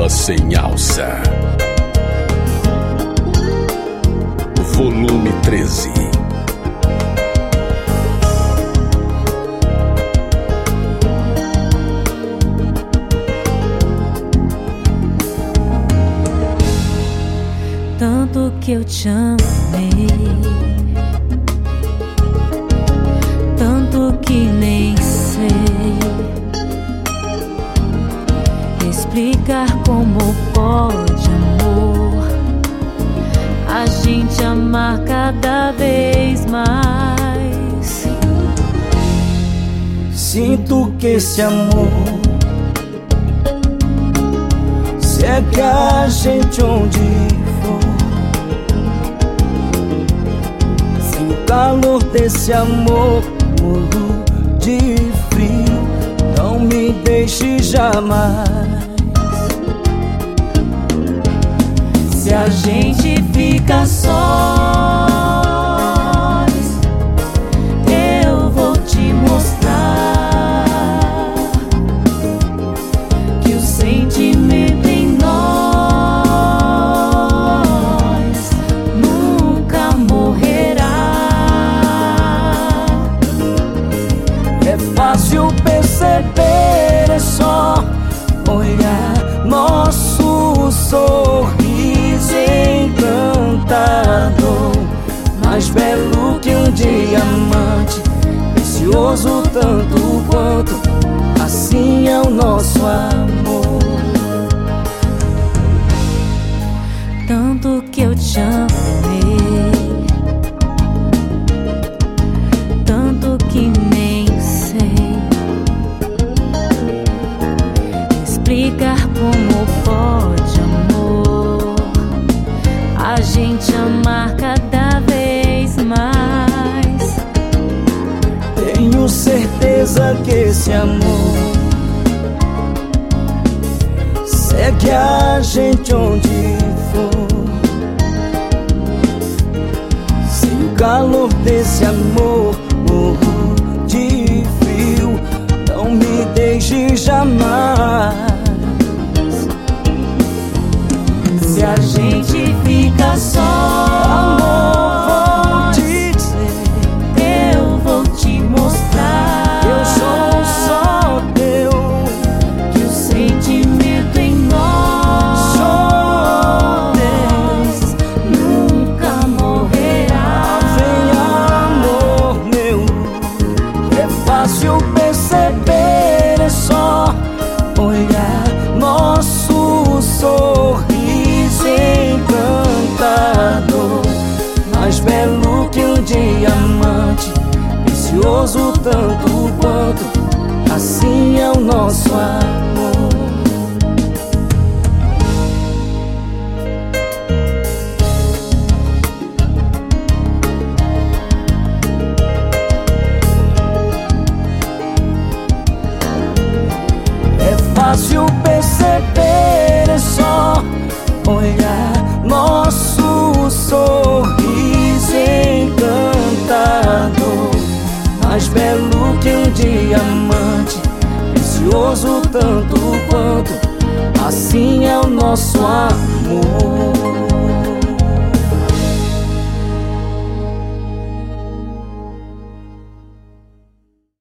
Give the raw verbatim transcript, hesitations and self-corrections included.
Viola sem alça. Volume treze. Tanto que eu te amei, tanto que nem sei explicar como pode, amor, a gente amar cada vez mais. Sinto que esse amor cega a gente onde for. Sem o calor desse amor morro de frio. Não me deixe jamais. Se a gente fica sós, eu vou te mostrar que o sentimento em nós nunca morrerá. É fácil perceber, é só olhar nosso sorriso encantador, mais belo que um diamante, precioso tanto quanto, assim é o nosso amor. Tanto que eu te amei, tanto que nem sei explicar como pode, amor, a gente amar cada vez mais. Tenho certeza que esse amor segue a gente onde for. Sem o calor desse amor morro de frio. Não me deixe jamais. Se a gente fica só, amor, vou te dizer, eu vou te mostrar, eu sou só teu, que o sentimento em nós sou Deus nunca morrerá. vem amor meu. É fácil perceber, é só olhar nosso sorriso encantador, mais belo que um diamante, precioso tanto quanto, assim é o nosso amor. É fácil perceber, é só olhar nosso sorriso encantador, mais belo que um diamante, precioso tanto quanto, assim é o nosso amor.